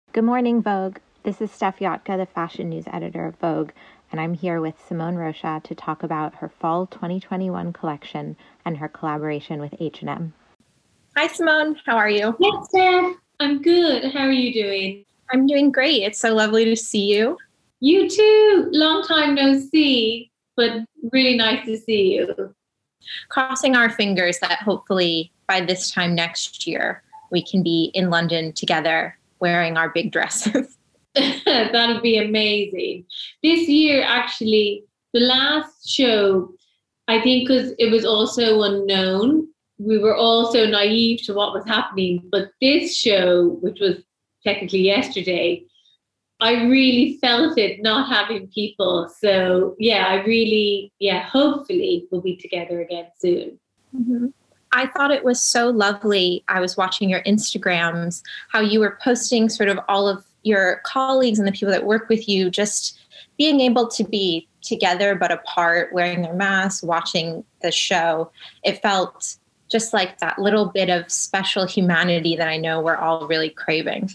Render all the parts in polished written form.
Good morning, Vogue. This is Steph Yotka, the fashion news editor of Vogue, and I'm here with Simone Rocha to talk about her fall 2021 collection and her collaboration with H&M. Hi, Simone. How are you? Yes, Steph. I'm good. How are you doing? I'm doing great. It's so lovely to see you. You too. Long time no see, but really nice to see you. Crossing our fingers that hopefully by this time next year, we can be in London together wearing our big dresses. That would be amazing. This year, actually, the last show, I think because it was also unknown, we were all so naive to what was happening. But this show, which was technically yesterday, I really felt it not having people. So hopefully we'll be together again soon. Mm-hmm. I thought it was so lovely. I was watching your Instagrams, how you were posting sort of all of your colleagues and the people that work with you, just being able to be together but apart, wearing their masks, watching the show. It felt just like that little bit of special humanity that I know we're all really craving.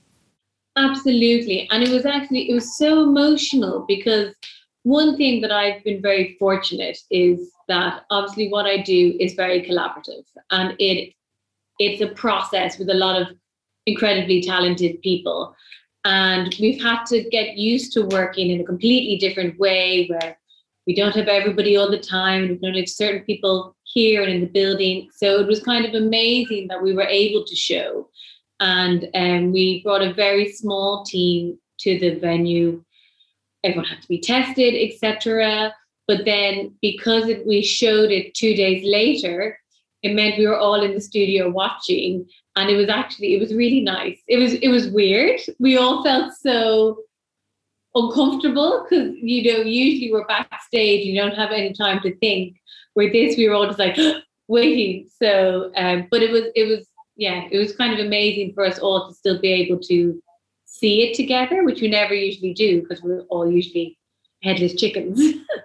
Absolutely. And it was so emotional because one thing that I've been very fortunate is that obviously what I do is very collaborative, and it's a process with a lot of incredibly talented people. And we've had to get used to working in a completely different way where we don't have everybody all the time. We don't have certain people here and in the building. So it was kind of amazing that we were able to show. And we brought a very small team to the venue. Everyone had to be tested, etc. But then because we showed it 2 days later, it meant we were all in the studio watching. And it was really nice. It was weird. We all felt so uncomfortable because, usually we're backstage, you don't have any time to think. Where this, we were all just like waiting. So, but it was kind of amazing for us all to still be able to see it together, which we never usually do because we're all usually headless chickens.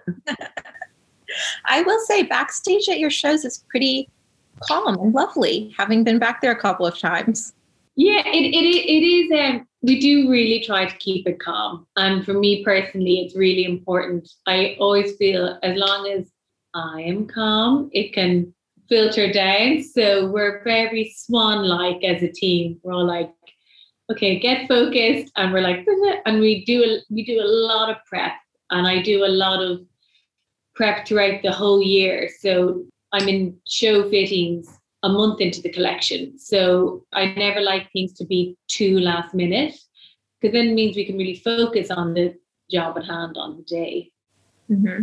I will say backstage at your shows is pretty calm and lovely, having been back there a couple of times. Yeah, it is. We do really try to keep it calm. And for me personally, it's really important. I always feel as long as I am calm, it can filter down. So we're very swan-like as a team. We're all like, okay, get focused, and we're like, and we do a lot of prep, and I do a lot of prep throughout the whole year. So I'm in show fittings a month into the collection, so I never like things to be too last minute because then it means we can really focus on the job at hand on the day. Mm-hmm.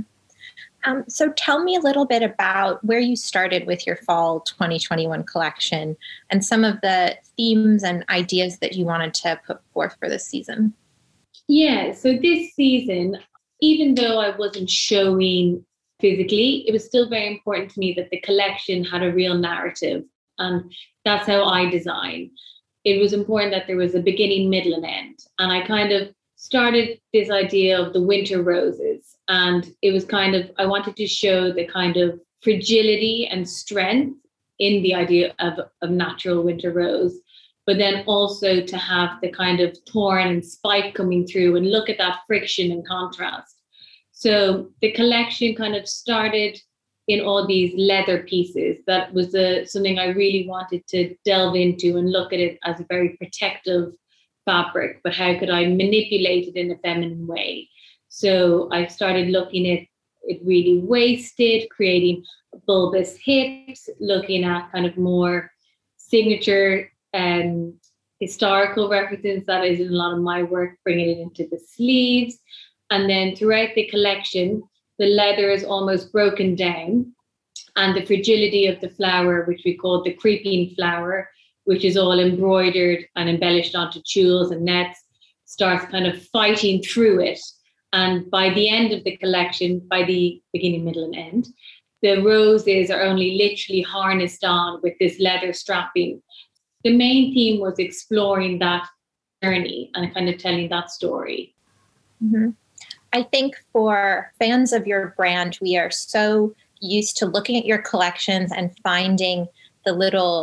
So tell me a little bit about where you started with your fall 2021 collection and some of the themes and ideas that you wanted to put forth for this season. Yeah, so this season, even though I wasn't showing physically, it was still very important to me that the collection had a real narrative. And that's how I design. It was important that there was a beginning, middle, and end. And I kind of started this idea of the winter roses. And it was I wanted to show the kind of fragility and strength in the idea of natural winter rose, but then also to have the kind of thorn and spike coming through and look at that friction and contrast. So the collection kind of started in all these leather pieces. That was something I really wanted to delve into and look at it as a very protective fabric, but how could I manipulate it in a feminine way? So I started looking at it really waisted, creating bulbous hips, looking at kind of more signature and historical references that is in a lot of my work, bringing it into the sleeves. And then throughout the collection, the leather is almost broken down, and the fragility of the flower, which we call the creeping flower, which is all embroidered and embellished onto tulles and nets, starts kind of fighting through it. And by the end of the collection, by the beginning, middle, and end, the roses are only literally harnessed on with this leather strapping. The main theme was exploring that journey and kind of telling that story. Mm-hmm. I think for fans of your brand, we are so used to looking at your collections and finding the little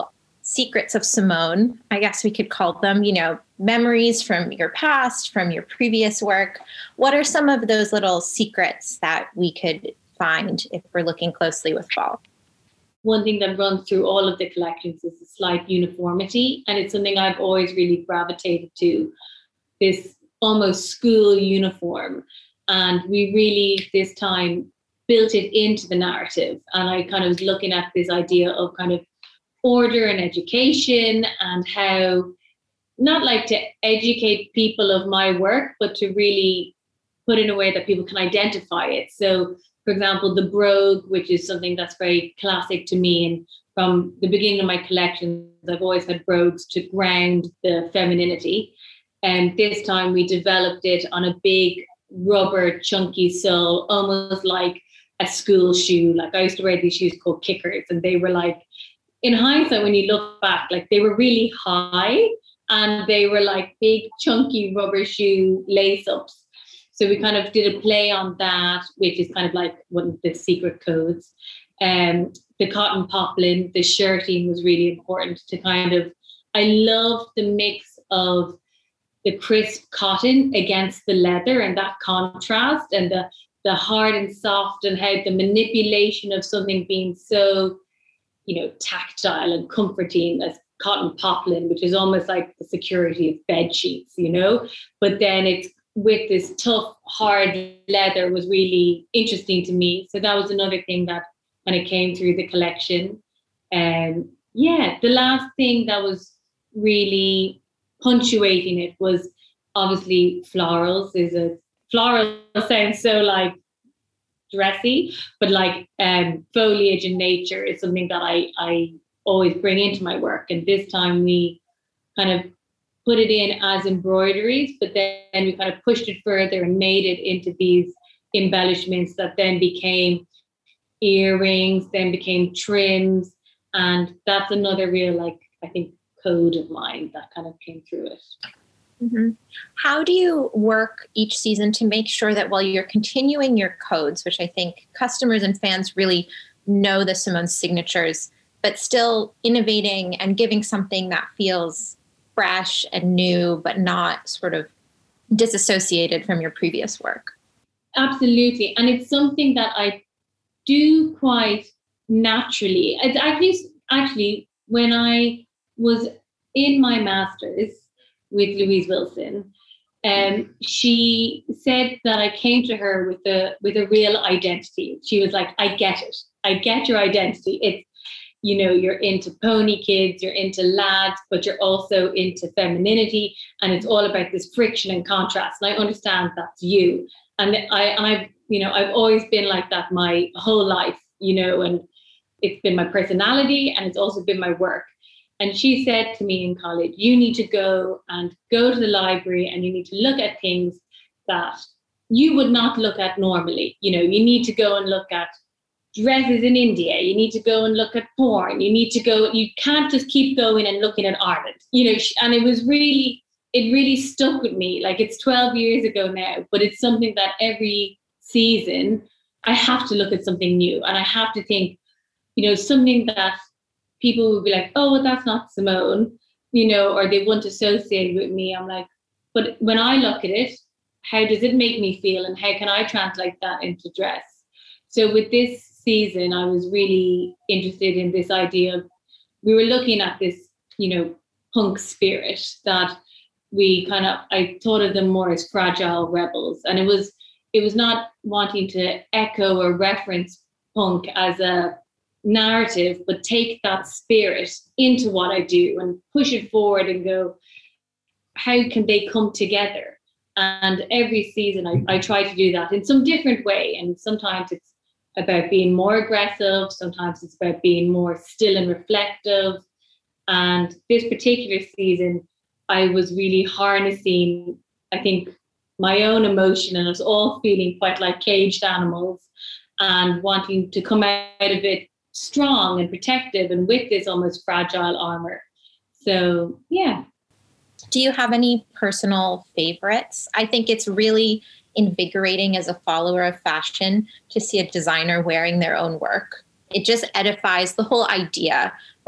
secrets of Simone, I guess we could call them, memories from your past, from your previous work. What are some of those little secrets that we could find if we're looking closely with fall? One thing that runs through all of the collections is a slight uniformity. And it's something I've always really gravitated to, this almost school uniform. And we really, this time, built it into the narrative. And I kind of was looking at this idea of kind of order and education, and how not like to educate people of my work, but to really put in a way that people can identify it. So, for example, the brogue, which is something that's very classic to me. And from the beginning of my collections, I've always had brogues to ground the femininity. And this time we developed it on a big rubber chunky sole, almost like a school shoe. Like I used to wear these shoes called kickers, and they were like, in hindsight, when you look back, like they were really high and they were like big chunky rubber shoe lace ups. So we kind of did a play on that, which is kind of like one of the secret codes. The cotton poplin, the shirting was really important to kind of, I love the mix of the crisp cotton against the leather and that contrast, and the hard and soft, and how the manipulation of something being so, tactile and comforting as cotton poplin, which is almost like the security of bed sheets, but then it's with this tough, hard leather was really interesting to me. So that was another thing that when it came through the collection. And the last thing that was really punctuating it was obviously florals. Floral sounds so like dressy, but like foliage and nature is something that I always bring into my work. And this time we kind of put it in as embroideries, but then we kind of pushed it further and made it into these embellishments that then became earrings, then became trims. And that's another real, I think, code of mine that kind of came through it. Mm-hmm. How do you work each season to make sure that while you're continuing your codes, which I think customers and fans really know the Simone signatures, but still innovating and giving something that feels fresh and new, but not sort of disassociated from your previous work? Absolutely. And it's something that I do quite naturally. It's actually when I was in my master's with Louise Wilson, she said that I came to her with a real identity. She was like, I get it. I get your identity. It's, you're into pony kids, you're into lads, but you're also into femininity, and it's all about this friction and contrast. And I understand that's you. And I've always been like that my whole life, and it's been my personality, and it's also been my work. And she said to me in college, you need to go to the library, and you need to look at things that you would not look at normally. You need to go and look at dresses in India. You need to go and look at porn. You can't just keep going and looking at Ireland, and it really stuck with me. Like, it's 12 years ago now, but it's something that every season I have to look at something new, and I have to think, something that people will be like, oh, well, that's not Simone, or they won't associate with me. I'm like, but when I look at it, how does it make me feel, and how can I translate that into dress? So with this season, I was really interested in this idea of, we were looking at this, punk spirit that I thought of them more as fragile rebels. And it was not wanting to echo or reference punk as a narrative, but take that spirit into what I do and push it forward and go, how can they come together? And every season I try to do that in some different way. And sometimes it's about being more aggressive. Sometimes it's about being more still and reflective. And this particular season, I was really harnessing, I think, my own emotion, and I was all feeling quite like caged animals and wanting to come out of it strong and protective and with this almost fragile armor. So, yeah. Do you have any personal favorites? I think it's really invigorating as a follower of fashion to see a designer wearing their own work. It just edifies the whole idea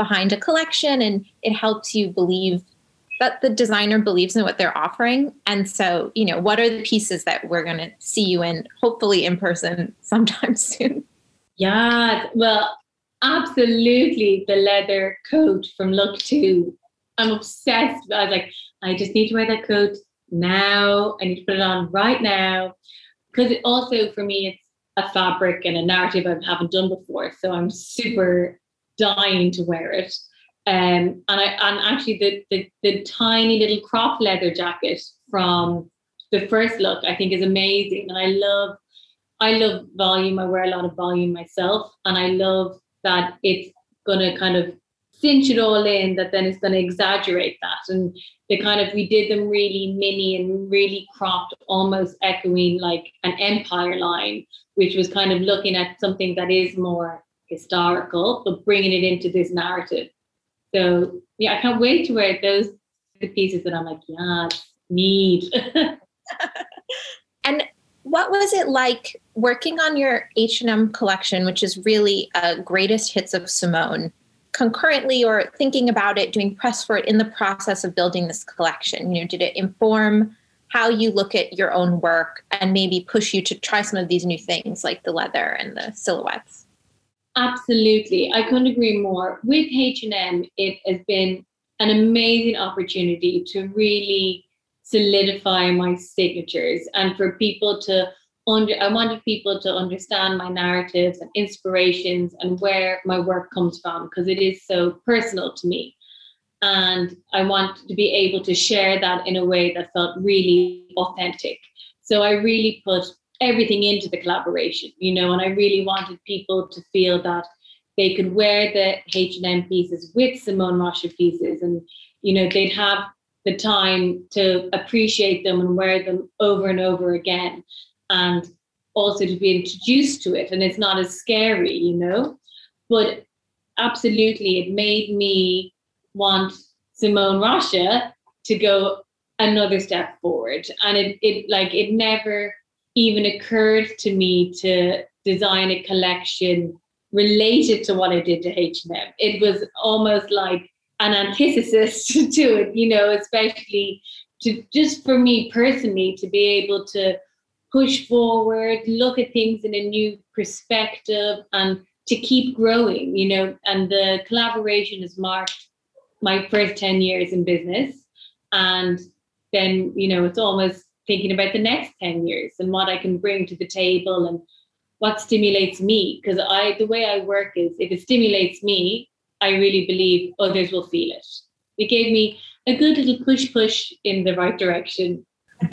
behind a collection, and it helps you believe that the designer believes in what they're offering. And so, what are the pieces that we're going to see you in, hopefully in person sometime soon? Yeah, well, absolutely. The leather coat from Look 2. I'm obsessed. I was like, I just need to wear that coat now. I need to put it on right now. Because it also, for me, it's a fabric and a narrative I haven't done before. So I'm super dying to wear it. And actually the tiny little crop leather jacket from the first look, I think, is amazing. And I love volume. I wear a lot of volume myself. And I love that it's going to kind of cinch it all in, that then it's going to exaggerate that. And we did them really mini and really cropped, almost echoing like an Empire line, which was kind of looking at something that is more historical, but bringing it into this narrative. So yeah, I can't wait to wear those, the pieces that I'm like, yes, need. And what was it like working on your H&M collection, which is really a greatest hits of Simone, concurrently, or thinking about it, doing press for it in the process of building this collection? Did it inform how you look at your own work and maybe push you to try some of these new things like the leather and the silhouettes? Absolutely. I couldn't agree more. With H&M, it has been an amazing opportunity to really solidify my signatures and for people to I wanted people to understand my narratives and inspirations and where my work comes from, because it is so personal to me. And I want to be able to share that in a way that felt really authentic. So I really put everything into the collaboration, and I really wanted people to feel that they could wear the H&M pieces with Simone Rocha pieces, and, they'd have the time to appreciate them and wear them over and over again. And also to be introduced to it, and it's not as scary, But absolutely, it made me want Simone Rocha to go another step forward. And it never even occurred to me to design a collection related to what I did to H&M. It was almost like an antithesis to it, especially to just for me personally to be able to push forward, look at things in a new perspective, and to keep growing, and the collaboration has marked my first 10 years in business. And then, it's almost thinking about the next 10 years and what I can bring to the table and what stimulates me. Because the way I work is, if it stimulates me, I really believe others will feel it. It gave me a good little push in the right direction.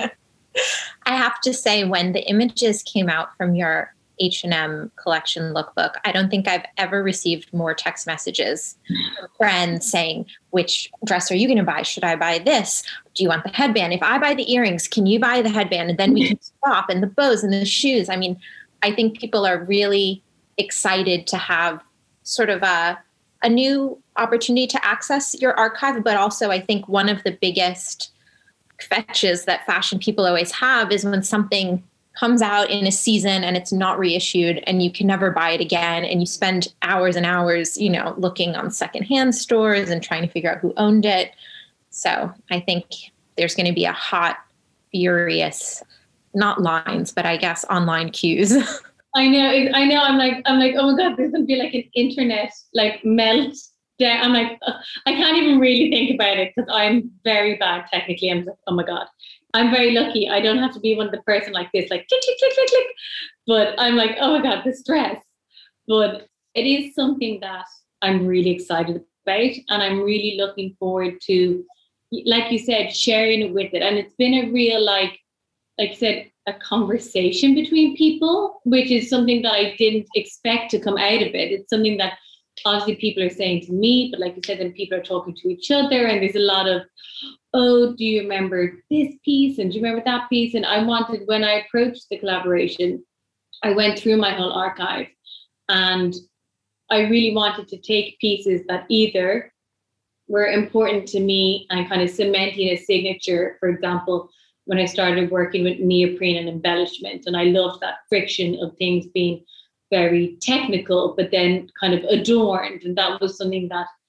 I have to say, when the images came out from your H&M collection lookbook, I don't think I've ever received more text messages from friends saying, which dress are you going to buy? Should I buy this? Do you want the headband? If I buy the earrings, can you buy the headband? And then we can swap, and the bows and the shoes. I mean, I think people are really excited to have sort of a new opportunity to access your archive. But also, I think one of the biggest fetches that fashion people always have is when something comes out in a season and it's not reissued and you can never buy it again, and you spend hours and hours, looking on secondhand stores and trying to figure out who owned it. So I think there's going to be a hot, furious, not lines, but I guess online queues. I know. I'm like, oh my God, there's going to be like an internet melt. Yeah, I'm like, I can't even really think about it because I'm very bad technically. I'm like, oh my God, I'm very lucky. I don't have to be one of the person like this, like click, click, click, click, click. But I'm like, oh my God, the stress. But it is something that I'm really excited about. And I'm really looking forward to, like you said, sharing it with it. And it's been a real, like I said, a conversation between people, which is something that I didn't expect to come out of it. It's something that obviously people are saying to me, but like you said, then people are talking to each other, and there's a lot of, oh, do you remember this piece? And do you remember that piece? And I wanted, when I approached the collaboration, I went through my whole archive, and I really wanted to take pieces that either were important to me and kind of cementing a signature. For example, when I started working with neoprene and embellishment, and I loved that friction of things being very technical, but then kind of adorned. And that was something that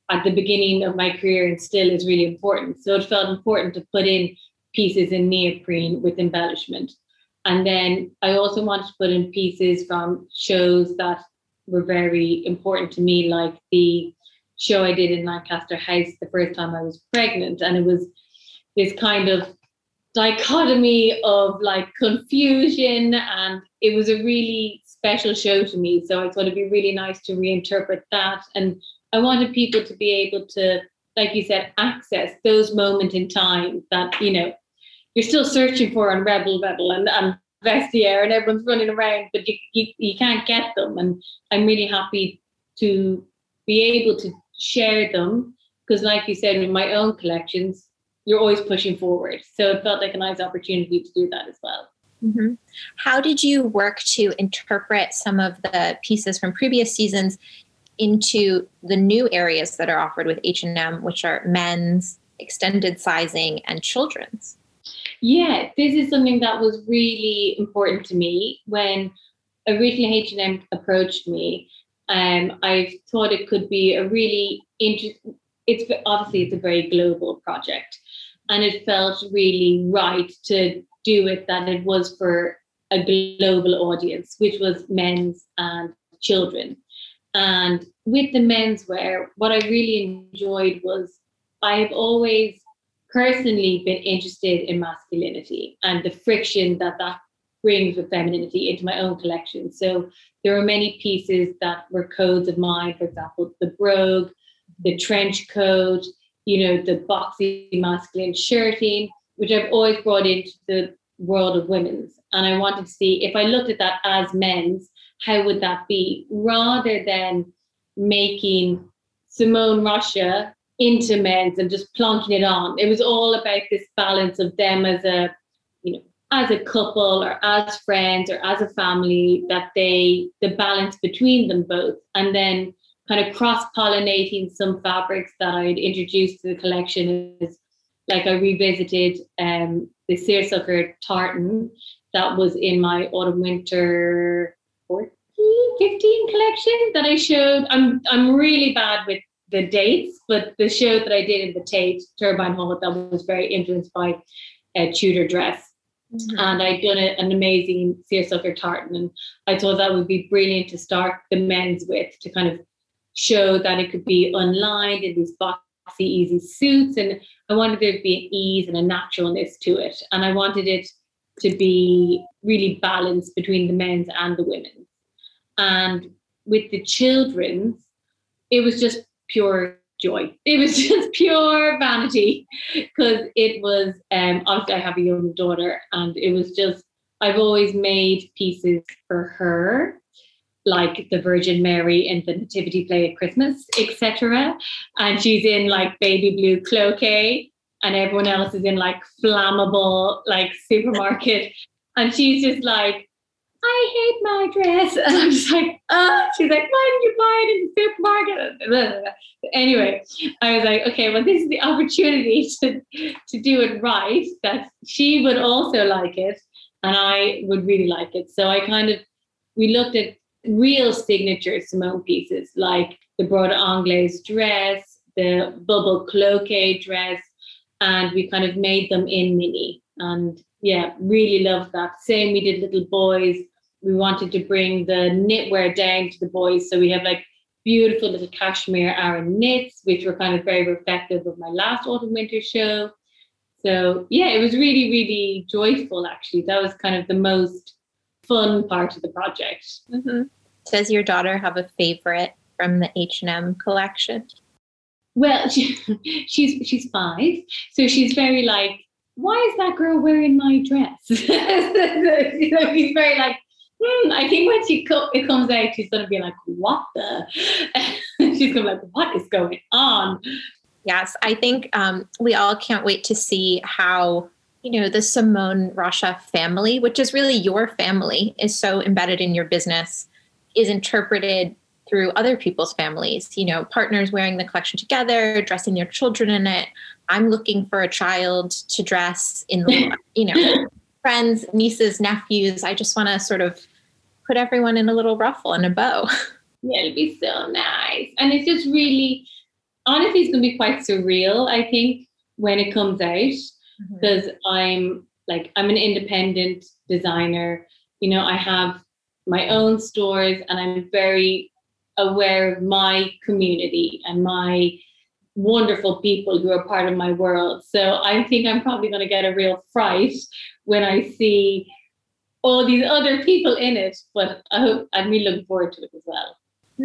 at the beginning of my career and still is really important. So it felt important to put in pieces in neoprene with embellishment. And then I also wanted to put in pieces from shows that were very important to me, like the show I did in Lancaster House the first time I was pregnant. And it was this kind of dichotomy of like confusion, and it was a really special show to me. So I thought it'd be really nice to reinterpret that. And I wanted people to be able to, like you said, access those moments in time that, you know, you're still searching for on Rebel and Vestiaire, and everyone's running around, but you can't get them. And I'm really happy to be able to share them, because like you said, in my own collections, you're always pushing forward. So it felt like a nice opportunity to do that as well. Mm-hmm. How did you work to interpret some of the pieces from previous seasons into the new areas that are offered with H&M, which are men's, extended sizing, and children's? Yeah, this is something that was really important to me when originally H&M approached me. I thought it could be a really interesting, it's a very global project, and it felt really right to do it that it was for a global audience, which was men's and children. And with the menswear, what I really enjoyed was I've always personally been interested in masculinity and the friction that brings with femininity into my own collection. So there are many pieces that were codes of mine, for example, the brogue, the trench coat, you know, the boxy masculine shirting, which I've always brought into the world of women's. And I wanted to see if I looked at that as men's, how would that be, rather than making Simone Rocha into men's and just plonking it on. It was all about this balance of them as a, you know, as a couple or as friends or as a family, that the balance between them both, and then kind of cross-pollinating some fabrics that I'd introduced to the collection. Is like I revisited the seersucker tartan that was in my autumn-winter 15 collection that I showed. I'm really bad with the dates, but the show that I did in the Tate Turbine Hall, that was very influenced by a Tudor dress. Mm-hmm. And I'd done an amazing seersucker tartan, and I thought that would be brilliant to start the men's with, to kind of show that it could be unlined in these boxy, easy suits. And I wanted there to be an ease and a naturalness to it. And I wanted it to be really balanced between the men's and the women's. And with the children's, it was just pure joy. It was just pure vanity, because it was, obviously I have a young daughter, and it was just, I've always made pieces for her, like the Virgin Mary in the Nativity play at Christmas, etc. And she's in like baby blue cloquet, and everyone else is in like flammable, like supermarket. And she's just like, I hate my dress. And I'm just like, she's like, why didn't you buy it in the supermarket? Anyway, I was like, okay, well, this is the opportunity to do it right, that she would also like it and I would really like it. So we looked at real signature Simone pieces, like the Broad Anglaise dress, the bubble cloquet dress, and we kind of made them in mini. And yeah, really loved that. Same, we did little boys. We wanted to bring the knitwear down to the boys. So we have like beautiful little cashmere Aran knits, which were kind of very reflective of my last autumn winter show. So yeah, it was really, really joyful, actually. That was kind of the most fun part of the project. Mm-hmm. Does your daughter have a favorite from the H&M collection? Well, she's 5. So she's very like, why is that girl wearing my dress? She's very like, I think when it comes out, she's going to be like, what the? She's going to be like, what is going on? Yes, I think we all can't wait to see how, the Simone Rocha family, which is really your family, is so embedded in your business, is interpreted through other people's families, partners wearing the collection together, dressing their children in it. I'm looking for a child to dress in the, friends, nieces, nephews. I just want to sort of put everyone in a little ruffle and a bow. Yeah, it'll be so nice. And it's just really, honestly, it's going to be quite surreal, I think, when it comes out, because I'm an independent designer. You know, I have my own stores, and I'm very aware of my community and my wonderful people who are part of my world. So I think I'm probably going to get a real fright when I see all these other people in it, but I'm really looking forward to it as well.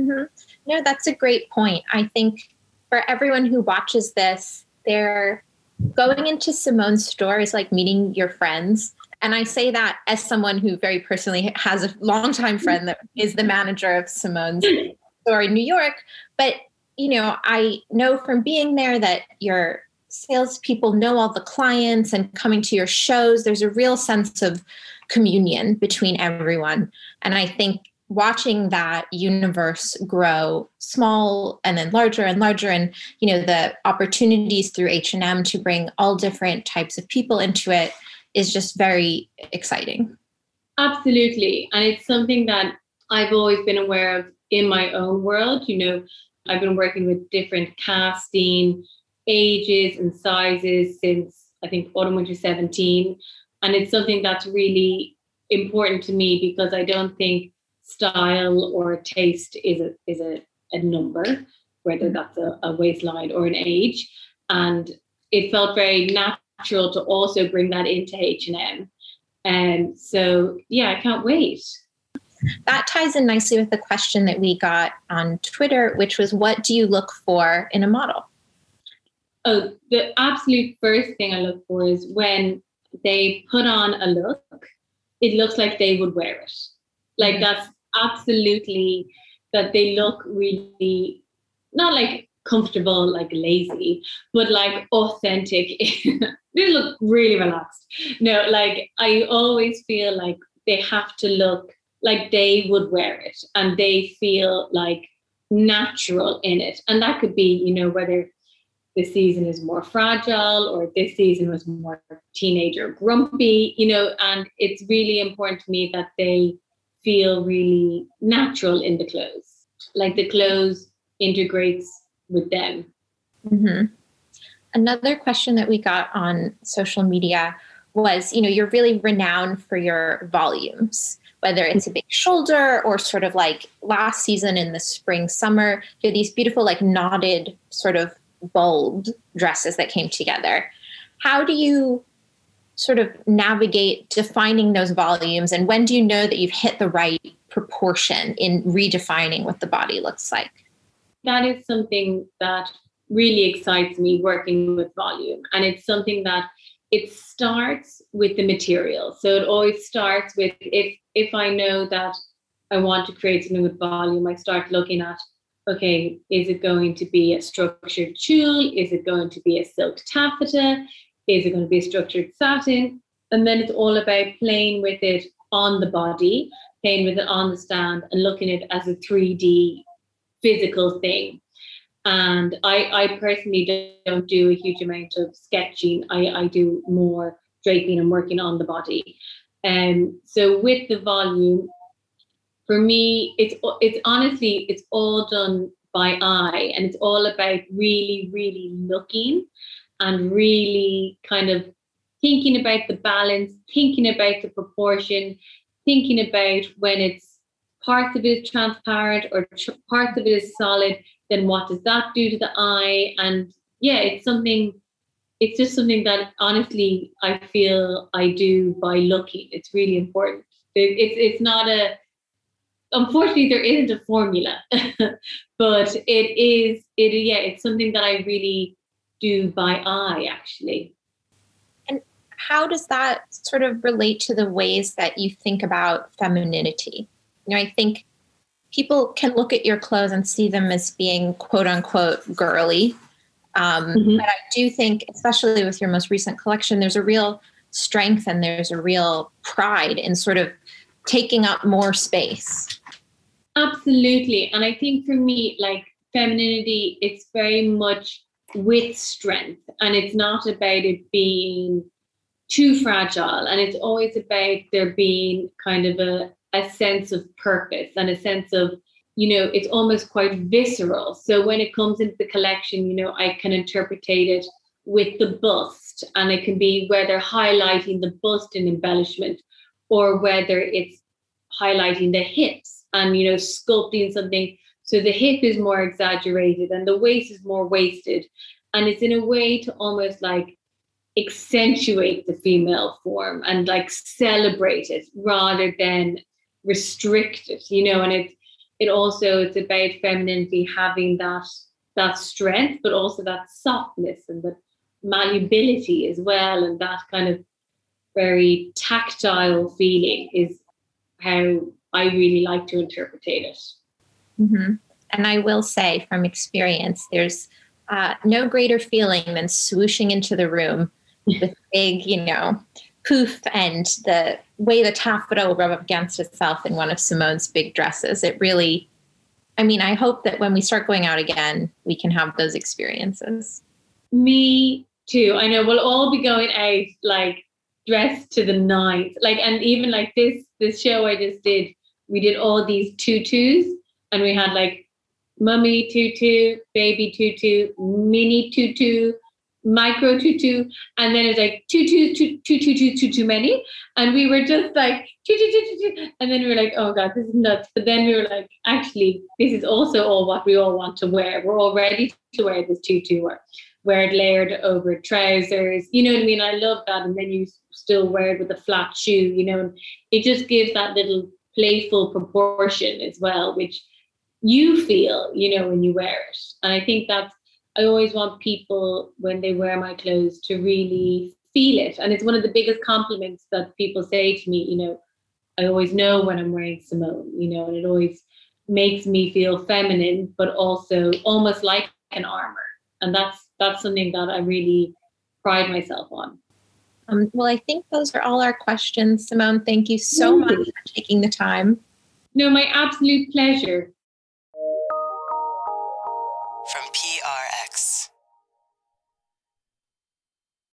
No, that's a great point. I think for everyone who watches this, they're going into Simone's store is like meeting your friends. And I say that as someone who very personally has a longtime friend that is the manager of Simone's store in New York. But, you know, I know from being there that your salespeople know all the clients, and coming to your shows, there's a real sense of communion between everyone. And I think watching that universe grow small and then larger and larger, and, you know, the opportunities through H&M to bring all different types of people into it is just very exciting. Absolutely. And it's something that I've always been aware of in my own world. You know, I've been working with different casting ages and sizes since, I think, autumn winter 17. And it's something that's really important to me, because I don't think style or taste is a number, whether that's a waistline or an age. And it felt very natural to also bring that into H&M. And so, yeah, I can't wait. That ties in nicely with the question that we got on Twitter, which was, what do you look for in a model? Oh, the absolute first thing I look for is when they put on a look, it looks like they would wear it. Like, that's absolutely, that they look really, not like comfortable, like lazy, but like authentic. They look really relaxed. No, like, I always feel like they have to look like they would wear it, and they feel like natural in it. And that could be, you know, whether this season is more fragile or this season was more teenager grumpy, you know, and it's really important to me that they feel really natural in the clothes. Like, the clothes integrates with them. Another question that we got on social media was, you know, you're really renowned for your volumes, whether it's a big shoulder or sort of like last season in the spring, summer, you had these beautiful, like knotted sort of bold dresses that came together. How do you sort of navigate defining those volumes, and when do you know that you've hit the right proportion in redefining what the body looks like? That is something that really excites me, working with volume. And it's something that it starts with the material. So it always starts with, if I know that I want to create something with volume, I start looking at, okay, is it going to be a structured tulle? Is it going to be a silk taffeta? Is it going to be a structured satin? And then it's all about playing with it on the body, playing with it on the stand, and looking at it as a 3D physical thing. And I personally don't do a huge amount of sketching. I do more draping and working on the body. So with the volume, for me, it's honestly, it's all done by eye, and it's all about really, really looking and really kind of thinking about the balance, thinking about the proportion, thinking about when it's parts of it is transparent or parts of it is solid, then what does that do to the eye? And yeah, it's just something that honestly I feel I do by looking. It's really important. It's not unfortunately there isn't a formula, but it's something that I really do by eye, actually. And how does that sort of relate to the ways that you think about femininity? You know, I think people can look at your clothes and see them as being quote unquote girly. But I do think, especially with your most recent collection, there's a real strength and there's a real pride in sort of taking up more space. Absolutely. And I think for me, like, femininity, it's very much with strength, and it's not about it being too fragile. And it's always about there being kind of a sense of purpose and a sense of it's almost quite visceral. So when it comes into the collection, I can interpret it with the bust, and it can be whether highlighting the bust in embellishment or whether it's highlighting the hips and, sculpting something. So the hip is more exaggerated and the waist is more wasted. And it's in a way to almost like accentuate the female form and like celebrate it rather than restrict it, and it's about femininity having that strength, but also that softness and the malleability as well. And that kind of very tactile feeling is how I really like to interpret it. Mm-hmm. And I will say from experience, there's no greater feeling than swooshing into the room with big, poof, and the way the taffeta will rub up against itself in one of Simone's big dresses. It really, I hope that when we start going out again, we can have those experiences. Me too. I know we'll all be going out like dressed to the nines. Like, and even like this show I just did, we did all these tutus, and we had like mummy tutu, baby tutu, mini tutu, micro tutu, and then it's like too many, and we were just like tutu, and then we were like, oh god, this is nuts. But then we were like, actually, this is also all what we all want to wear. We're all ready to wear this tutu, or wear it layered over trousers. You know what I mean? I love that. And then you still wear it with a flat shoe. And it just gives that little playful proportion as well, which you feel, when you wear it. And I think I always want people, when they wear my clothes, to really feel it. And it's one of the biggest compliments that people say to me, I always know when I'm wearing Simone, and it always makes me feel feminine, but also almost like an armor. And that's something that I really pride myself on. Well, I think those are all our questions, Simone. Thank you so much for taking the time. No, my absolute pleasure. From PRX.